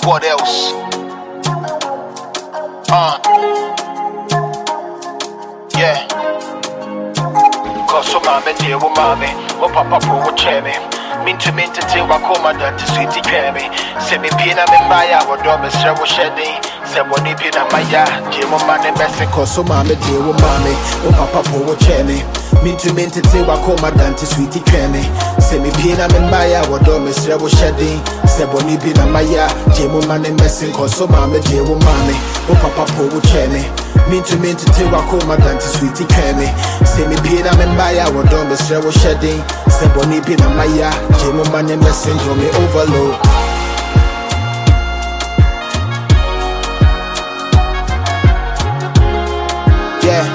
what else? Yeah. Cause so mama dear with mommy, oh papa for chemi. Minto till I call my dad to sweetie cremmy. Send me pina me maya, what dog is several shedding. Said one pina maya, Jim man and Bessie. Cause so mama dear with mommy, oh papa for chemi. Minto till I call my dad to sweetie cremmy. Send me pina me maya, what dog is several shedding. Said one pina maya, Jim man and Bessie. Cause so mama dear with mommy, oh papa for chemi. Minto till I call my dad to sweetie cremmy. Send me pina me maya, what dog is several shedding. Said one pina maya, Jim man and Bessie. Me overload. Yeah.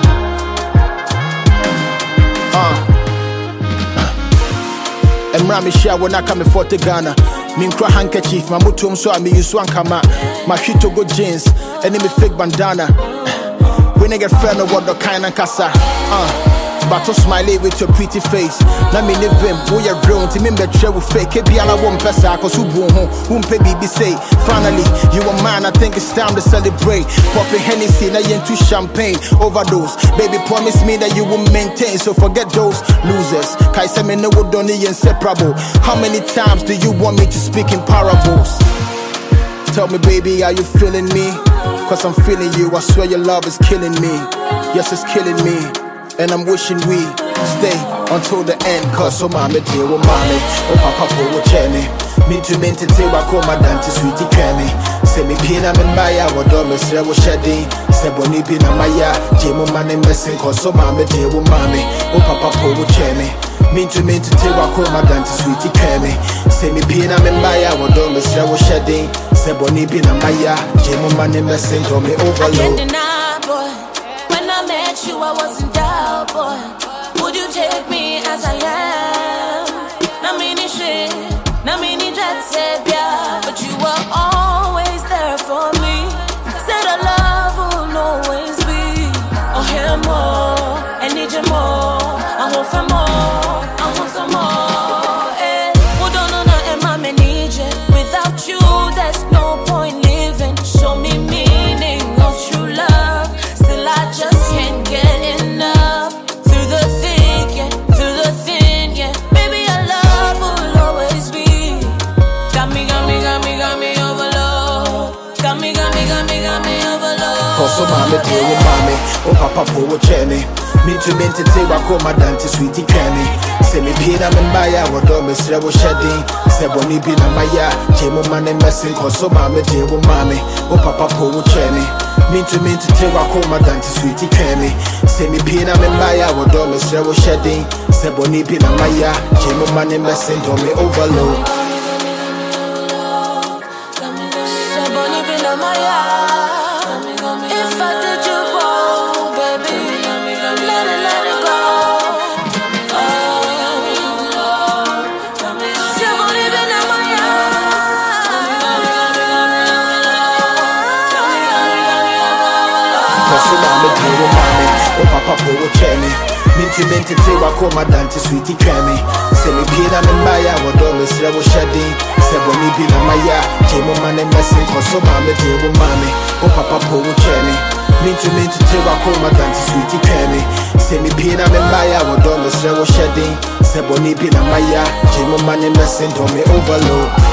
Emra me share when I come for to Ghana. Minkra handkerchief, my mutum so I me use one kama. My shito go jeans, and me fake bandana. When I get friend of what the kind of casa. But to smile with your pretty face. Na me live him, boy you're grown to me betray with fake. Kebi ala one pesa, cause who born home, whom pay baby say. Finally, you a man, I think it's time to celebrate. Popping Hennessy, na yen to champagne, overdose. Baby promise me that you will maintain, so forget those losers. Kai say me no would only inseparable. How many times do you want me to speak in parables? Tell me baby, are you feeling me? Cause I'm feeling you, I swear your love is killing me. Yes, it's killing me. And I'm wishing we stay until the end. Cause so mama dear with mommy, oh papa for chemi. Minto till I call my dad to sweetie cremmy. Say me pina me maya, what dog is several shedding. Say one pina maya, Jim man and messing. Cause so mama dear with mommy, oh papa for chemi. Minto till I call my dad to sweetie cremmy. Say me pina me maya, what dog is several shedding. Say one pina maya, Jim man and messing. Don't me overload. You, I wasn't doubt, boy. Would you take me as I am? Na mini shit, na mini jet set, yeah. But you were always there for me. Said our love will always be. Oh, hear more, I need you more. I want for more, I want some more. Eh, oh, don't know, need you. Without you, there's no point living. Show me meaning of true love. Still, I just can't get enough. Through the thick, yeah, through the thin, yeah. Baby, our love will always be. Got me overload. Got me overload. Cause so mama dear with mommy, oh papa for chemi. Minto till I call my dad to sweetie cremmy. Say me pina me maya, what dog is several shedding. Say one pina maya, Jim man and messing. Cause so mama dear with mommy, oh papa for chemi. Minto till I call my dad to sweetie cremmy. Say me pina me maya, what dog is several shedding. Say one pina maya, Jim man and messing. Don't me overload. If I did you wrong, baby, let it go. Cause so mama dear with mommy, oh papa for chemi. Minto till I call my dad to sweetie cremmy. Say me pina me maya, what dog is several shedding. Say one pina maya, Jim man and messing. Cause so mama dear with mommy, oh papa for chemi. Minto till I call my dad to sweetie cremmy. Say me pina me maya, what dog is several shedding. Say one pina maya, Jim man and messing. Don't me overload.